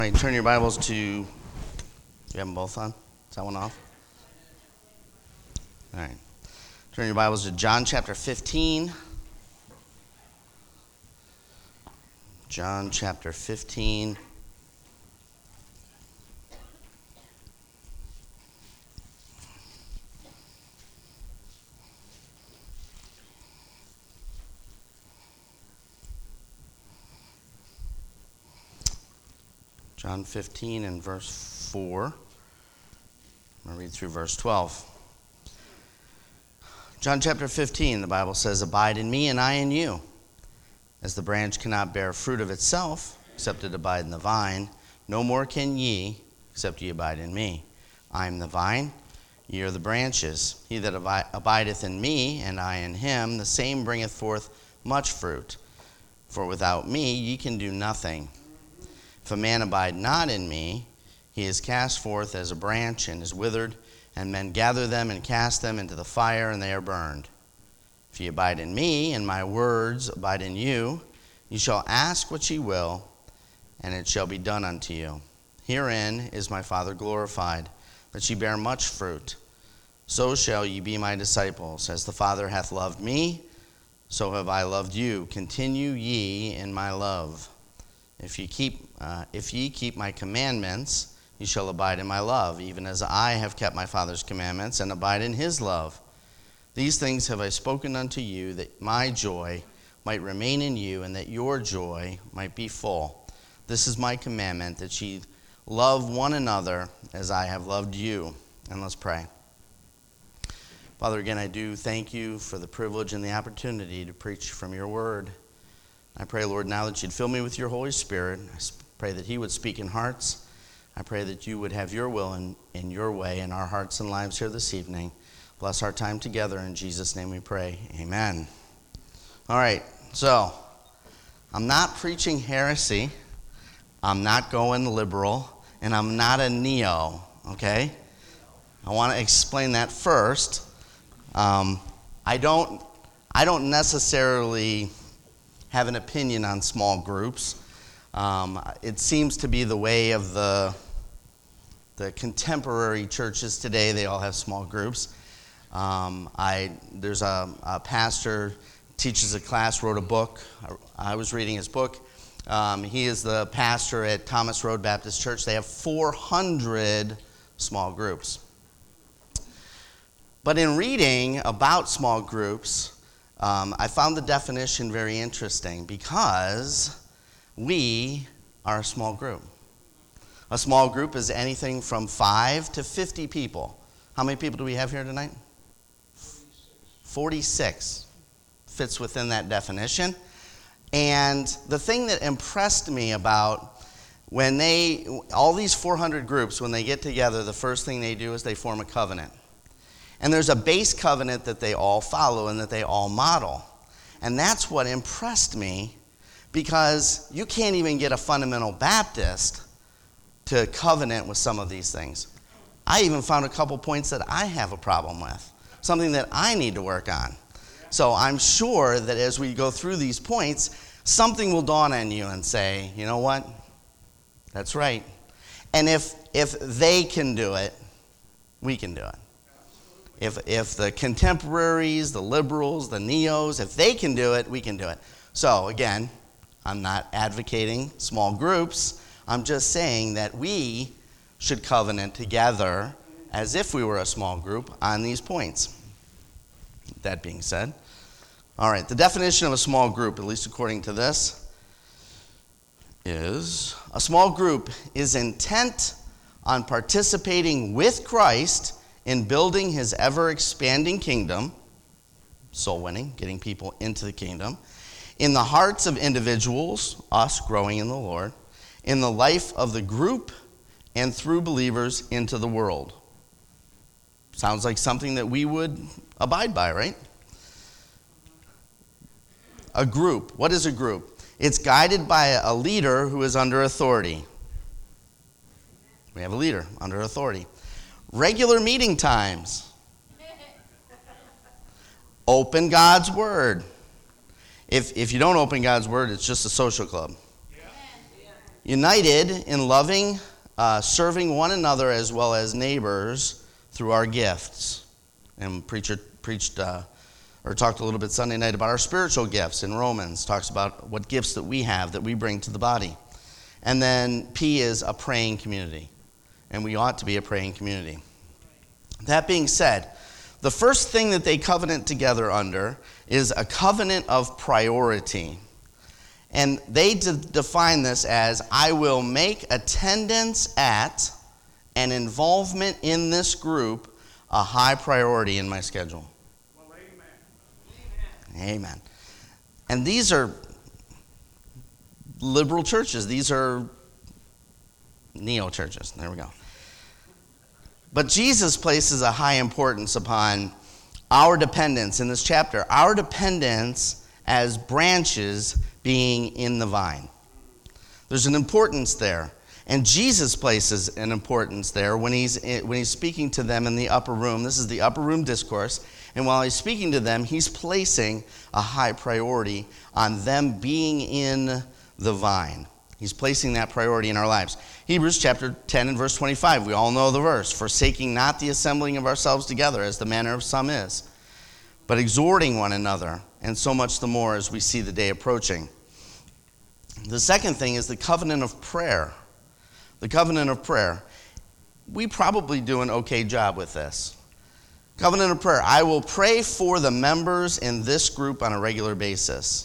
All right, turn your Bibles to, you have them both on? Is that one off? All right. Turn your Bibles to John chapter 15. John chapter 15. John 15 and verse 4. I'm going to read through verse 12. John chapter 15, the Bible says, "Abide in me and I in you. As the branch cannot bear fruit of itself, except it abide in the vine, no more can ye, except ye abide in me. I am the vine, ye are the branches. He that abideth in me, and I in him, the same bringeth forth much fruit. For without me ye can do nothing. If a man abide not in me, he is cast forth as a branch and is withered, and men gather them and cast them into the fire, and they are burned. If ye abide in me, and my words abide in you, ye shall ask what ye will, and it shall be done unto you. Herein is my Father glorified, that ye bear much fruit. So shall ye be my disciples. As the Father hath loved me, so have I loved you. Continue ye in my love. If ye keep my commandments, ye shall abide in my love, even as I have kept my Father's commandments, and abide in his love. These things have I spoken unto you, that my joy might remain in you, and that your joy might be full. This is my commandment, that ye love one another as I have loved you." And let's pray. Father, again, I do thank you for the privilege and the opportunity to preach from your word. I pray, Lord, now that you'd fill me with your Holy Spirit. I pray that he would speak in hearts. I pray that you would have your will in your way in our hearts and lives here this evening. Bless our time together. In Jesus' name we pray. Amen. All right, so I'm not preaching heresy. I'm not going liberal. And I'm not a neo, okay? I want to explain that first. I don't necessarily have an opinion on small groups. It seems to be the way of the contemporary churches today. They all have small groups. There's a pastor, teaches a class, wrote a book. I was reading his book. He is the pastor at Thomas Road Baptist Church. They have 400 small groups. But in reading about small groups, I found the definition very interesting, because we are a small group. A small group is anything from 5 to 50 people. How many people do we have here tonight? 46 fits within that definition. And the thing that impressed me about all these 400 groups, when they get together, the first thing they do is they form a covenant. And there's a base covenant that they all follow and that they all model. And that's what impressed me, because you can't even get a fundamental Baptist to covenant with some of these things. I even found a couple points that I have a problem with, something that I need to work on. So I'm sure that as we go through these points, something will dawn on you and say, you know what? That's right. And if they can do it, we can do it. If the contemporaries, the liberals, the neos, if they can do it, we can do it. So again, I'm not advocating small groups. I'm just saying that we should covenant together as if we were a small group on these points. That being said, all right, the definition of a small group, at least according to this, is a small group is intent on participating with Christ in building his ever-expanding kingdom, soul winning, getting people into the kingdom, in the hearts of individuals, us growing in the Lord, in the life of the group, and through believers into the world. Sounds like something that we would abide by, right? A group. What is a group? It's guided by a leader who is under authority. We have a leader under authority. Regular meeting times. Open God's Word. If you don't open God's Word, it's just a social club. united in loving, serving one another as well as neighbors through our gifts. And preacher preached or talked a little bit Sunday night about our spiritual gifts in Romans, talks about what gifts that we have that we bring to the body. And then P is a praying community, and we ought to be a praying community. That being said, the first thing that they covenant together under is a covenant of priority. And they define this as, I will make attendance at and involvement in this group a high priority in my schedule. Well, Amen. And these are liberal churches. These are neo-churches. There we go. But Jesus places a high importance upon our dependence in this chapter. Our dependence as branches being in the vine. There's an importance there. And Jesus places an importance there when he's speaking to them in the upper room. This is the upper room discourse. And while he's speaking to them, he's placing a high priority on them being in the vine. He's placing that priority in our lives. Hebrews chapter 10 and verse 25, we all know the verse. Forsaking not the assembling of ourselves together, as the manner of some is, but exhorting one another, and so much the more as we see the day approaching. The second thing is the covenant of prayer. The covenant of prayer. We probably do an okay job with this. Covenant of prayer. I will pray for the members in this group on a regular basis.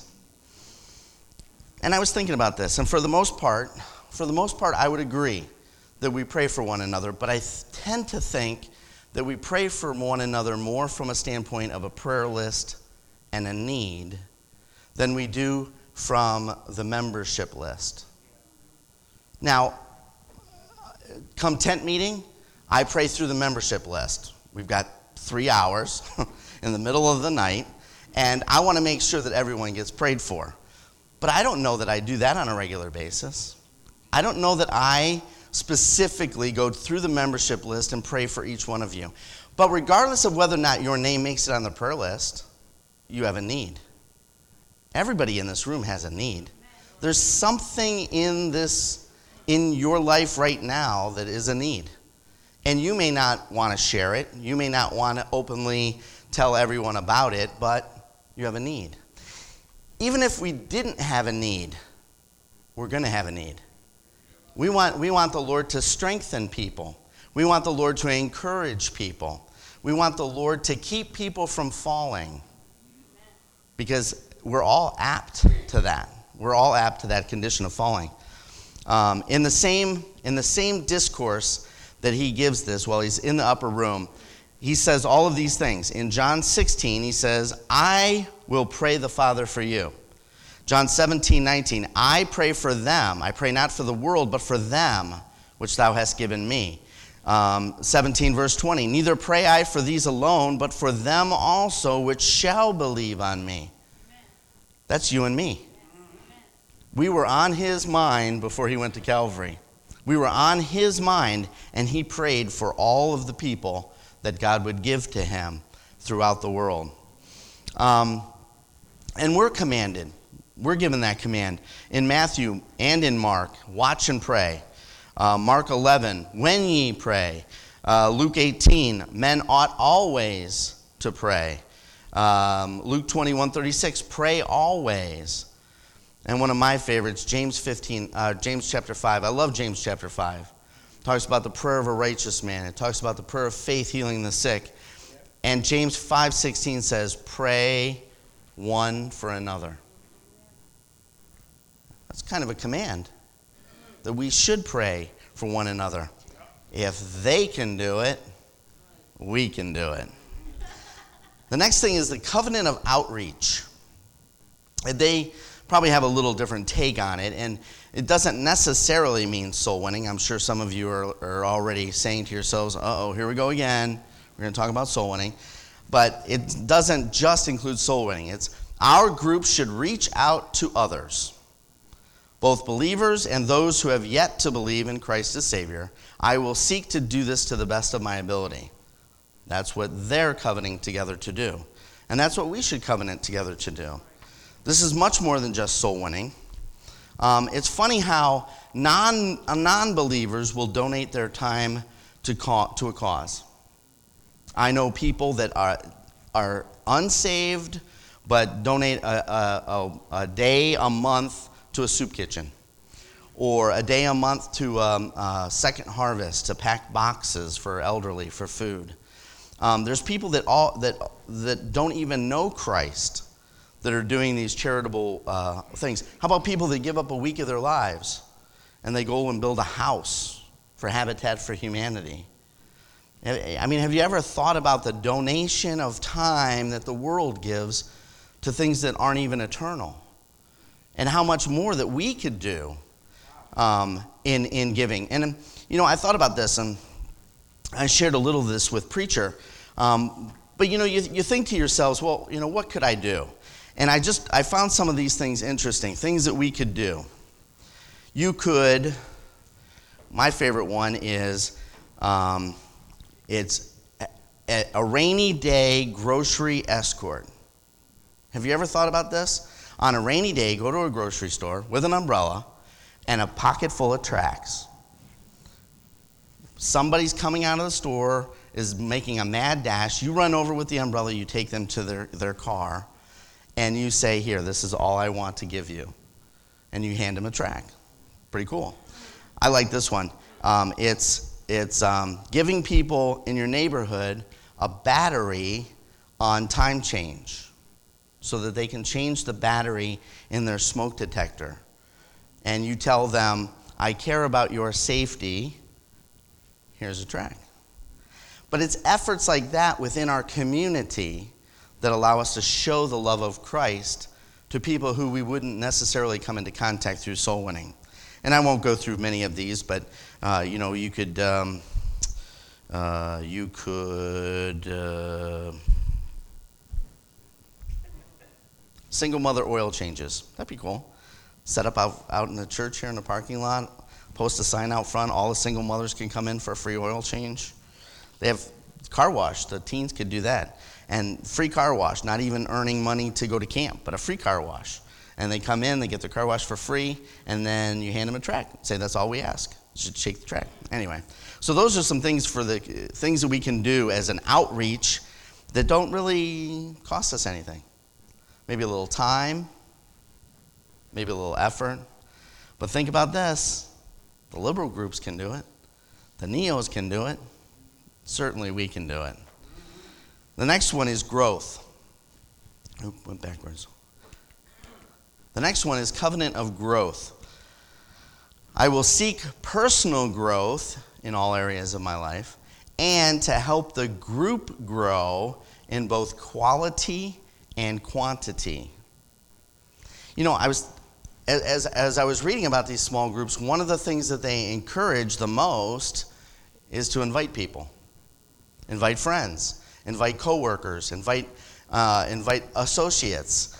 And I was thinking about this, and for the most part, I would agree that we pray for one another, but I tend to think that we pray for one another more from a standpoint of a prayer list and a need than we do from the membership list. Now, come tent meeting, I pray through the membership list. We've got 3 hours in the middle of the night, and I want to make sure that everyone gets prayed for. But I don't know that I do that on a regular basis. I don't know that I specifically go through the membership list and pray for each one of you. But regardless of whether or not your name makes it on the prayer list, you have a need. Everybody in this room has a need. There's something in your life right now that is a need. And you may not want to share it. You may not want to openly tell everyone about it, but you have a need. Even if we didn't have a need, we're going to have a need. We want the Lord to strengthen people. We want the Lord to encourage people. We want the Lord to keep people from falling. Because we're all apt to that. We're all apt to that condition of falling. In the same discourse that he gives this while he's in the upper room, he says all of these things. In John 16, he says, I will pray the Father for you. John 17:19, I pray for them. I pray not for the world, but for them, which thou hast given me. 17 verse 20, neither pray I for these alone, but for them also which shall believe on me. Amen. That's you and me. Amen. We were on his mind before he went to Calvary. We were on his mind, and he prayed for all of the people that God would give to him throughout the world. And we're commanded. We're given that command. In Matthew and in Mark, watch and pray. Mark 11, when ye pray. Luke 18, men ought always to pray. Luke 21:36, pray always. And one of my favorites, James chapter 5. I love James chapter 5. It talks about the prayer of a righteous man. It talks about the prayer of faith healing the sick. And James 5:16 says, pray one for another. That's kind of a command that we should pray for one another. If they can do it, we can do it. The next thing is the covenant of outreach. They probably have a little different take on it, and it doesn't necessarily mean soul winning. I'm sure some of you are already saying to yourselves, uh-oh, here we go again. We're going to talk about soul winning. But it doesn't just include soul winning. It's our group should reach out to others, both believers and those who have yet to believe in Christ as Savior. I will seek to do this to the best of my ability. That's what they're covenanting together to do. And that's what we should covenant together to do. This is much more than just soul winning. It's funny how non-believers will donate their time to a cause. I know people that are unsaved but donate a day a month to a soup kitchen, or a day a month to Second Harvest to pack boxes for elderly for food. There's people that don't even know Christ that are doing these charitable things. How about people that give up a week of their lives and they go and build a house for Habitat for Humanity? I mean, have you ever thought about the donation of time that the world gives to things that aren't even eternal? And how much more that we could do in giving. And, I thought about this, and I shared a little of this with Preacher. But, you think to yourselves, well, what could I do? And I found some of these things interesting, things that we could do. You could, my favorite one is, it's a rainy day grocery escort. Have you ever thought about this? On a rainy day, go to a grocery store with an umbrella and a pocket full of tracts. Somebody's coming out of the store, is making a mad dash. You run over with the umbrella, you take them to their car, and you say, here, this is all I want to give you. And you hand them a tract. Pretty cool. I like this one. It's giving people in your neighborhood a battery on time change so that they can change the battery in their smoke detector. And you tell them, I care about your safety. Here's a tract. But it's efforts like that within our community that allow us to show the love of Christ to people who we wouldn't necessarily come into contact through soul winning. And I won't go through many of these, but you could single mother oil changes. That'd be cool. Set up out in the church here in the parking lot. Post a sign out front. All the single mothers can come in for a free oil change. They have car wash. The teens could do that. And free car wash, not even earning money to go to camp, but a free car wash. And they come in, they get their car wash for free, and then you hand them a tract. Say, that's all we ask. You should shake the tract. Anyway, so those are some things things that we can do as an outreach that don't really cost us anything. Maybe a little time, maybe a little effort. But think about this. The liberal groups can do it. The neos can do it. Certainly we can do it. The next one is growth. Went backwards. The next one is covenant of growth. I will seek personal growth in all areas of my life and to help the group grow in both quality and quantity. As I was reading about these small groups, one of the things that they encourage the most is to invite people. Invite friends, invite coworkers, invite associates,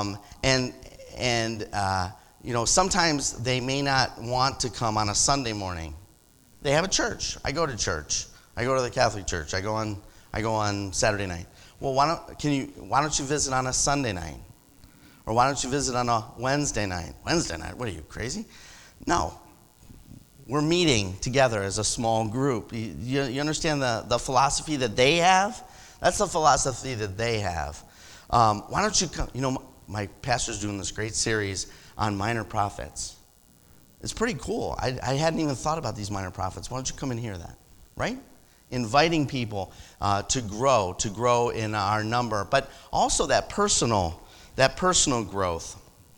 sometimes they may not want to come on a Sunday morning. They have a church. I go to church. I go to the Catholic church. I go on Saturday night. Well, why don't you visit on a Sunday night? Or why don't you visit on a Wednesday night? Wednesday night? What are you, crazy? No. We're meeting together as a small group. You understand the philosophy that they have? That's the philosophy that they have. Why don't you come? My pastor's doing this great series on minor prophets. It's pretty cool. I hadn't even thought about these minor prophets. Why don't you come and hear that, right? Inviting people to grow in our number, but also that personal growth.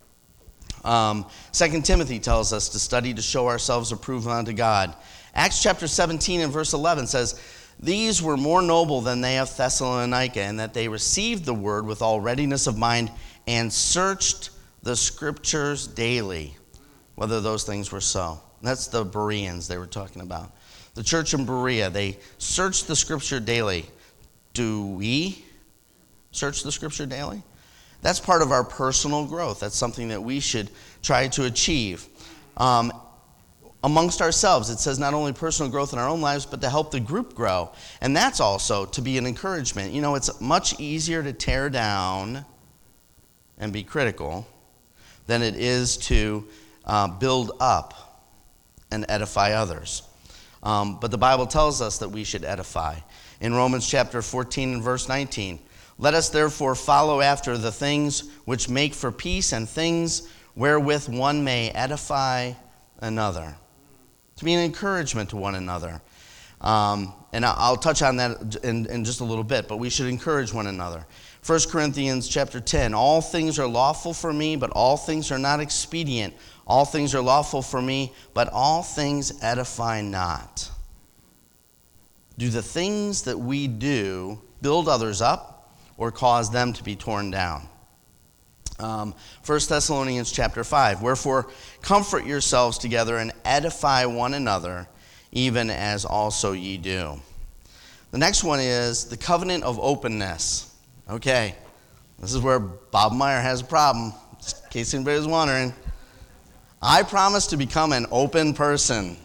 2 Timothy tells us to study to show ourselves approved unto God. Acts chapter 17 and verse 11 says, these were more noble than they of Thessalonica, in that they received the word with all readiness of mind and searched the scriptures daily, whether those things were so. That's the Bereans they were talking about. The church in Berea, they searched the scripture daily. Do we search the scripture daily? That's part of our personal growth. That's something that we should try to achieve. Amongst ourselves, it says not only personal growth in our own lives, but to help the group grow. And that's also to be an encouragement. It's much easier to tear down and be critical than it is to build up and edify others. But the Bible tells us that we should edify. In Romans chapter 14 and verse 19, let us therefore follow after the things which make for peace and things wherewith one may edify another. To be an encouragement to one another. And I'll touch on that in just a little bit, but we should encourage one another. 1 Corinthians chapter 10, all things are lawful for me, but all things are not expedient. All things are lawful for me, but all things edify not. Do the things that we do build others up or cause them to be torn down? 1 Thessalonians chapter 5, wherefore comfort yourselves together and edify one another, even as also ye do. The next one is the covenant of openness. Okay, this is where Bob Meyer has a problem, just in case anybody was wondering. I promise to become an open person.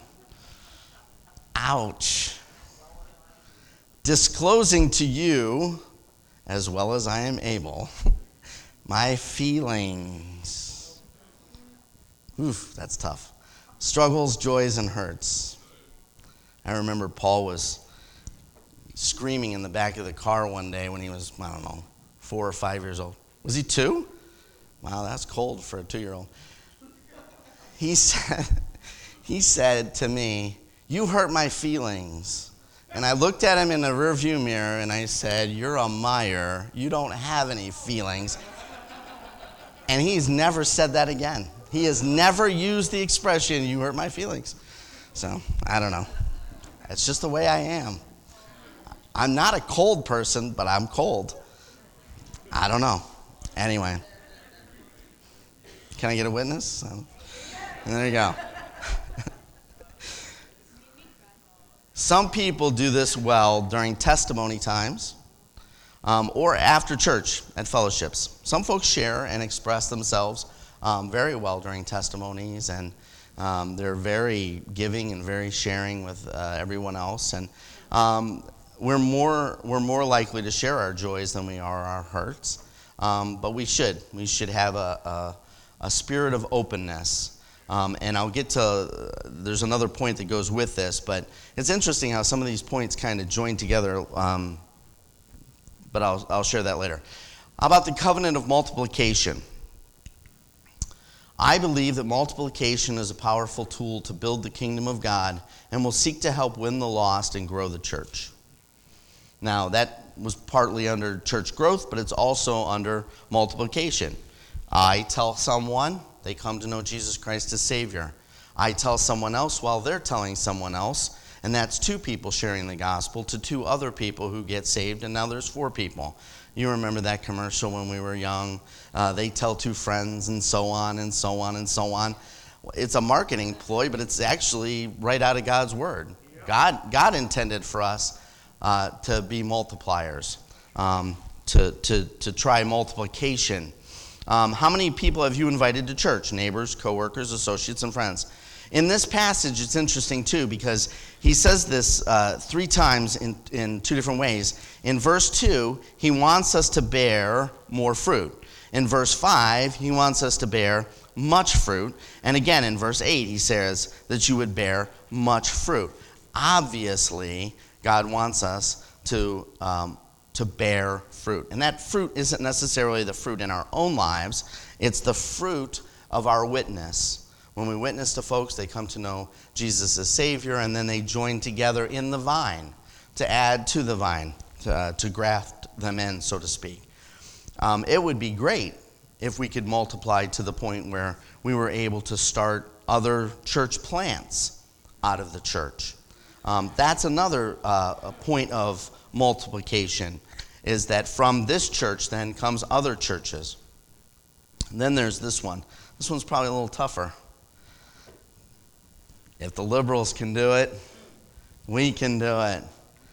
Ouch. Disclosing to you, as well as I am able, my feelings. Oof, that's tough. Struggles, joys, and hurts. I remember Paul was screaming in the back of the car one day when he was, 4 or 5 years old. Was he 2? Wow, that's cold for a 2-year-old. He said to me, you hurt my feelings. And I looked at him in the rearview mirror and I said, you're a Meyer. You don't have any feelings. And he's never said that again. He has never used the expression, you hurt my feelings. So, I don't know. It's just the way I am. I'm not a cold person, but I'm cold. I don't know. Anyway. Can I get a witness? There you go. Some people do this well during testimony times or after church at fellowships. Some folks share and express themselves very well during testimonies, and they're very giving and very sharing with everyone else. And we're more likely to share our joys than we are our hurts. But we should have a spirit of openness. And I'll get to, there's another point that goes with this, but it's interesting how some of these points kind of join together, but I'll share that later. How about the covenant of multiplication? I believe that multiplication is a powerful tool to build the kingdom of God and will seek to help win the lost and grow the church. Now, that was partly under church growth, but it's also under multiplication. I tell someone, they come to know Jesus Christ as Savior. I tell someone else while they're telling someone else, and that's 2 people sharing the gospel to 2 other people who get saved, and now there's 4 people. You remember that commercial when we were young? They tell 2 friends, and so on, and so on, and so on. It's a marketing ploy, but it's actually right out of God's word. God intended for us to be multipliers, to try multiplication. How many people have you invited to church? Neighbors, coworkers, associates, and friends. In this passage, it's interesting too, because he says this 3 times in 2 different ways. In verse 2, he wants us to bear more fruit. In verse 5, he wants us to bear much fruit. And again, in verse 8, he says that you would bear much fruit. Obviously, God wants us to bear fruit. And that fruit isn't necessarily the fruit in our own lives. It's the fruit of our witness. When we witness to folks, they come to know Jesus as Savior, and then they join together in the vine to add to the vine, to graft them in, so to speak. It would be great if we could multiply to the point where we were able to start other church plants out of the church. That's another point of multiplication, is that from this church then comes other churches. And then there's this one. This one's probably a little tougher. If the liberals can do it, we can do it.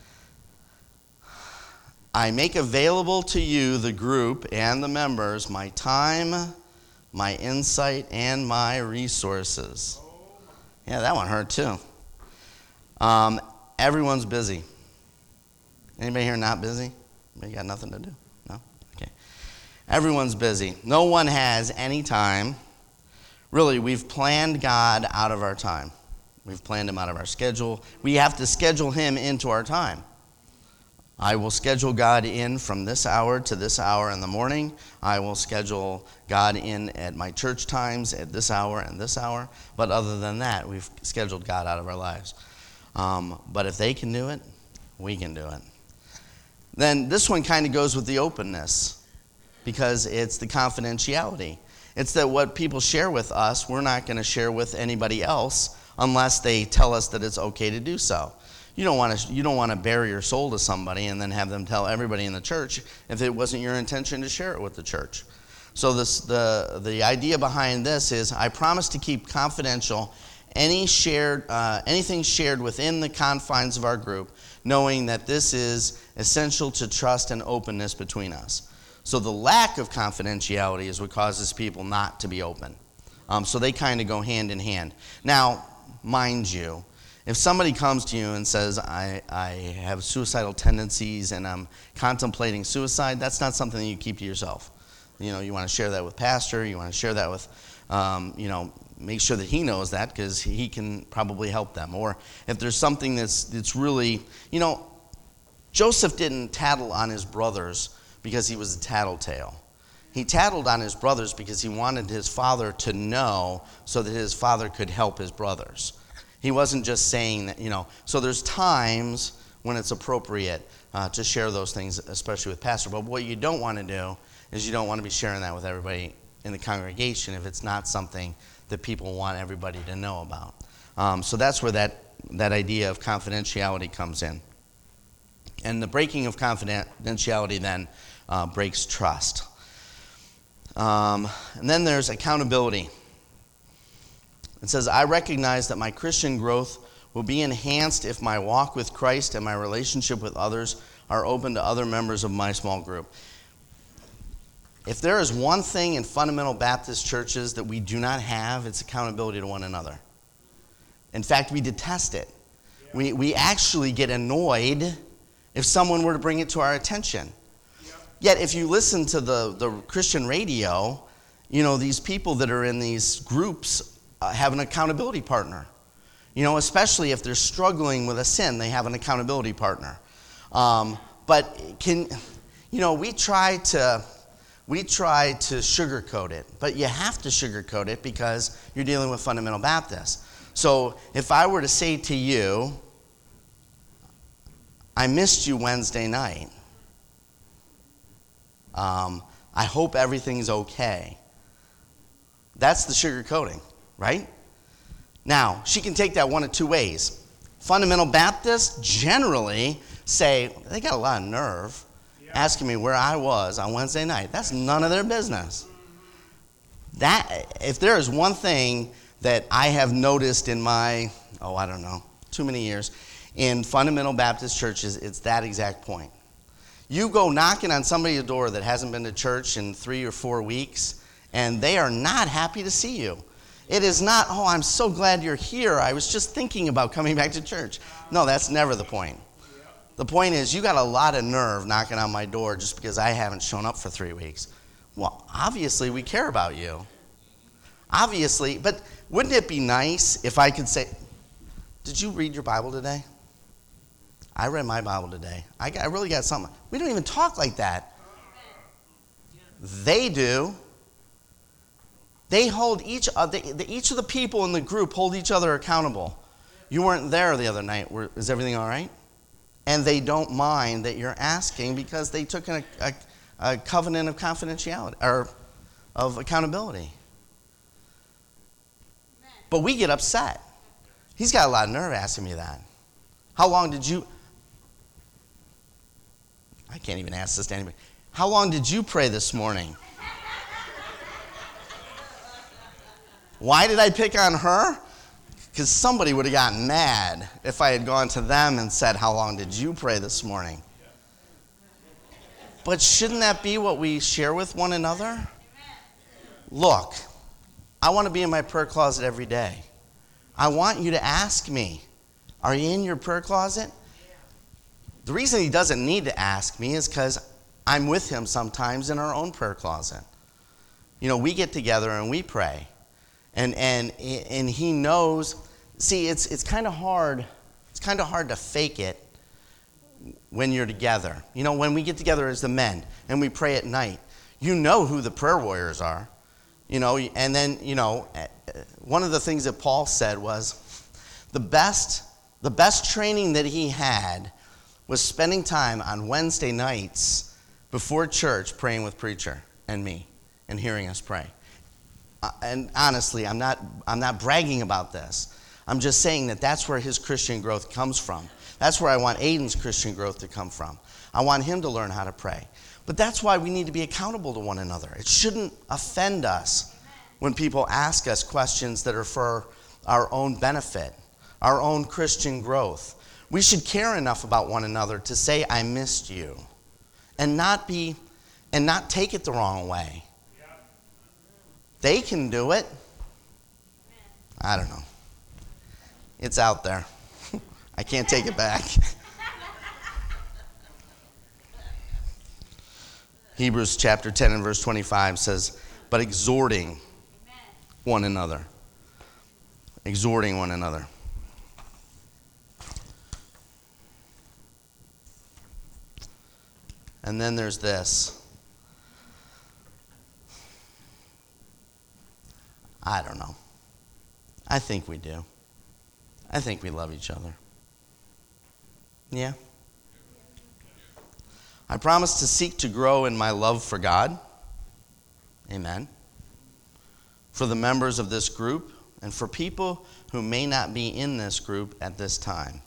I make available to you, the group and the members, my time, my insight, and my resources. Yeah, that one hurt too. Everyone's busy. Anybody here not busy? You got nothing to do? No? Okay. Everyone's busy. No one has any time. Really, we've planned God out of our time. We've planned him out of our schedule. We have to schedule him into our time. I will schedule God in from this hour to this hour in the morning. I will schedule God in at my church times at this hour and this hour. But other than that, we've scheduled God out of our lives. But if they can do it, we can do it. Then this one kind of goes with the openness, because it's the confidentiality. It's that what people share with us, we're not going to share with anybody else unless they tell us that it's okay to do so. You don't want to bare your soul to somebody and then have them tell everybody in the church if it wasn't your intention to share it with the church. So the idea behind this is, I promise to keep confidential anything shared within the confines of our group, knowing that this is essential to trust and openness between us. So the lack of confidentiality is what causes people not to be open. So they kind of go hand in hand. Now, mind you, if somebody comes to you and says, I have suicidal tendencies and I'm contemplating suicide, that's not something that you keep to yourself. You know, you want to share that with pastor, you want to share that with, make sure that he knows that, because he can probably help them. Or if there's something that's really, Joseph didn't tattle on his brothers because he was a tattletale. He tattled on his brothers because he wanted his father to know so that his father could help his brothers. He wasn't just saying that, So there's times when it's appropriate to share those things, especially with pastor. But what you don't want to do is you don't want to be sharing that with everybody in the congregation if it's not something that people want everybody to know about. So that's where that idea of confidentiality comes in. And the breaking of confidentiality then breaks trust. And then there's accountability. It says, I recognize that my Christian growth will be enhanced if my walk with Christ and my relationship with others are open to other members of my small group. If there is one thing in fundamental Baptist churches that we do not have, it's accountability to one another. In fact, we detest it. We actually get annoyed if someone were to bring it to our attention. Yet if you listen to the Christian radio, these people that are in these groups have an accountability partner. Especially if they're struggling with a sin, they have an accountability partner. But we try to sugarcoat it, but you have to sugarcoat it because you're dealing with fundamental Baptists. So if I were to say to you, I missed you Wednesday night. I hope everything's okay. That's the sugarcoating, right? Now, she can take that one of two ways. Fundamental Baptists generally say, they got a lot of nerve asking me where I was on Wednesday night. That's none of their business. If there is one thing that I have noticed in my, too many years, in fundamental Baptist churches, it's that exact point. You go knocking on somebody's door that hasn't been to church in 3 or 4 weeks, and they are not happy to see you. It is not, I'm so glad you're here. I was just thinking about coming back to church. No, that's never the point. The point is, you got a lot of nerve knocking on my door just because I haven't shown up for 3 weeks. Well, obviously we care about you. Obviously, but wouldn't it be nice if I could say, did you read your Bible today? I read my Bible today. I really got something. We don't even talk like that. They do. They hold each of the people in the group hold each other accountable. You weren't there the other night. Is everything all right? And they don't mind that you're asking because they took a covenant of confidentiality or of accountability. But we get upset. He's got a lot of nerve asking me that. How long did you... I can't even ask this to anybody. How long did you pray this morning? Why did I pick on her? Because somebody would have gotten mad if I had gone to them and said, how long did you pray this morning? But shouldn't that be what we share with one another? Look, I want to be in my prayer closet every day. I want you to ask me, are you in your prayer closet? The reason he doesn't need to ask me is because I'm with him sometimes in our own prayer closet. We get together and we pray. And he knows See, it's kind of hard. It's kind of hard to fake it when you're together. You know, when we get together as the men and we pray at night, you know who the prayer warriors are. You know, and then, you know, one of the things that Paul said was the best training that he had was spending time on Wednesday nights before church praying with preacher and me and hearing us pray. And honestly, I'm not bragging about this. I'm just saying that that's where his Christian growth comes from. That's where I want Aiden's Christian growth to come from. I want him to learn how to pray. But that's why we need to be accountable to one another. It shouldn't offend us when people ask us questions that are for our own benefit, our own Christian growth. We should care enough about one another to say, I missed you, and not take it the wrong way. They can do it. I don't know. It's out there. I can't take it back. Hebrews chapter 10 and verse 25 says, but exhorting one another. Exhorting one another. And then there's this. I don't know. I think we do. I think we love each other. Yeah. I promise to seek to grow in my love for God. Amen. For the members of this group and for people who may not be in this group at this time.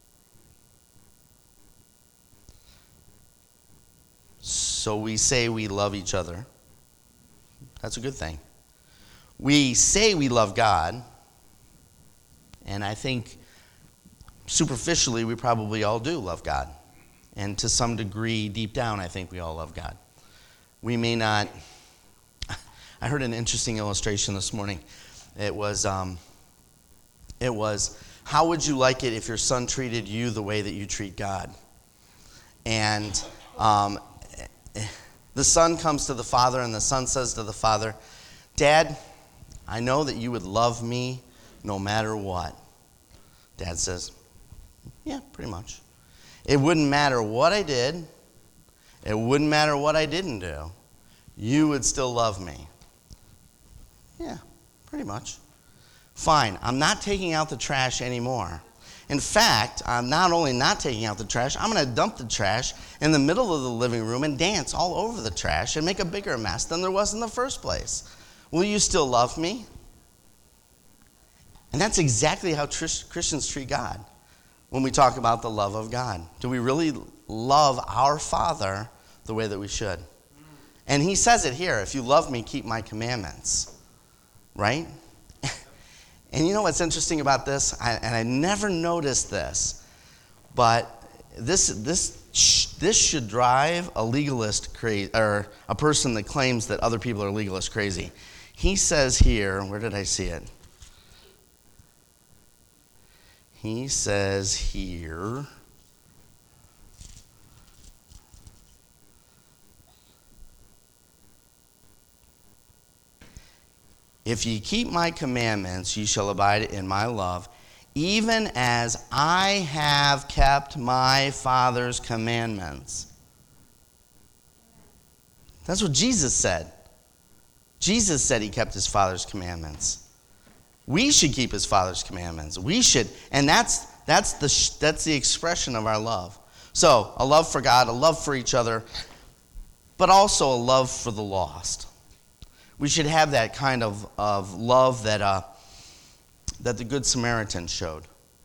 So we say we love each other. That's a good thing. We say we love God. And I think superficially we probably all do love God. And to some degree, deep down, I think we all love God. We may not. I heard an interesting illustration this morning. It was, how would you like it if your son treated you the way that you treat God? And the son comes to the father, and the son says to the father, Dad, I know that you would love me no matter what. Dad says, yeah, pretty much. It wouldn't matter what I did. It wouldn't matter what I didn't do. You would still love me. Yeah, pretty much. Fine, I'm not taking out the trash anymore. In fact, I'm not only not taking out the trash, I'm going to dump the trash in the middle of the living room and dance all over the trash and make a bigger mess than there was in the first place. Will you still love me? And that's exactly how Christians treat God when we talk about the love of God. Do we really love our Father the way that we should? And he says it here, if you love me, keep my commandments. Right? And you know what's interesting about this? I never noticed this, but this should drive a legalist crazy, or a person that claims that other people are legalists crazy. He says here, where did I see it? He says here, if ye keep my commandments, ye shall abide in my love, even as I have kept my Father's commandments. That's what Jesus said. Jesus said he kept his Father's commandments. We should keep his Father's commandments. We should, and that's the expression of our love. So, a love for God, a love for each other, but also a love for the lost. We should have that kind of love that the Good Samaritan showed.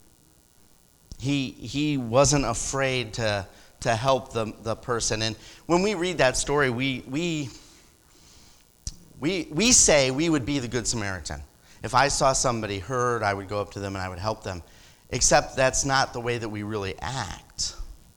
He wasn't afraid to help the person. And when we read that story, we say we would be the Good Samaritan. If I saw somebody hurt, I would go up to them and I would help them. Except that's not the way that we really act.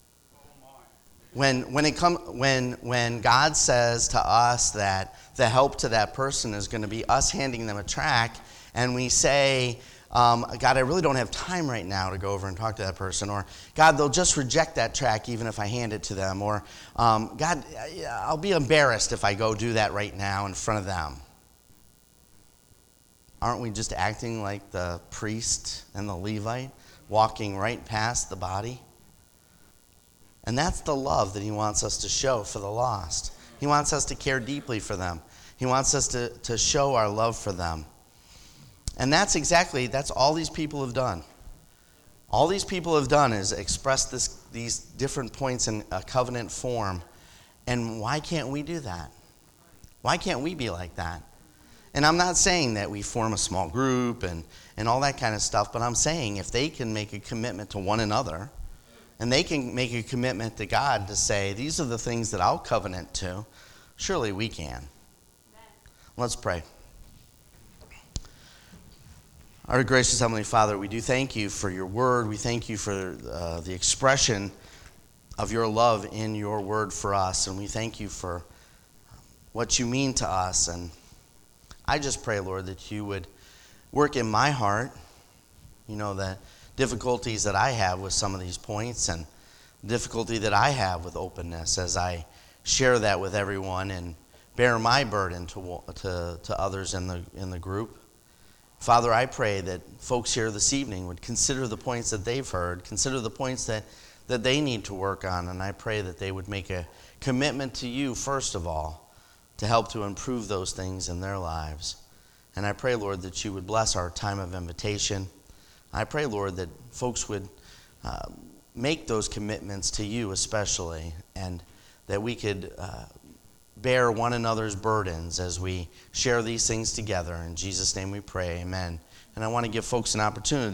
When God says to us that the help to that person is going to be us handing them a tract, and we say, God, I really don't have time right now to go over and talk to that person, or God, they'll just reject that tract even if I hand it to them, or God, I'll be embarrassed if I go do that right now in front of them. aren't we just acting like the priest and the Levite, walking right past the body? And that's the love that he wants us to show for the lost. He wants us to care deeply for them. He wants us to show our love for them. And that's all these people have done. All these people have done is express these different points in a covenant form. And why can't we do that? Why can't we be like that? And I'm not saying that we form a small group and all that kind of stuff, but I'm saying if they can make a commitment to one another, and they can make a commitment to God to say, these are the things that I'll covenant to, surely we can. Amen. Let's pray. Our gracious Heavenly Father, we do thank you for your word. We thank you for the expression of your love in your word for us. And we thank you for what you mean to us. And I just pray, Lord, that you would work in my heart, the difficulties that I have with some of these points and difficulty that I have with openness as I share that with everyone and bear my burden to others in the group. Father, I pray that folks here this evening would consider the points that they've heard, consider the points that they need to work on, and I pray that they would make a commitment to you, first of all, to help to improve those things in their lives. And I pray, Lord, that you would bless our time of invitation. I pray, Lord, that folks would make those commitments to you especially, and that we could bear one another's burdens as we share these things together. In Jesus' name we pray, amen. And I want to give folks an opportunity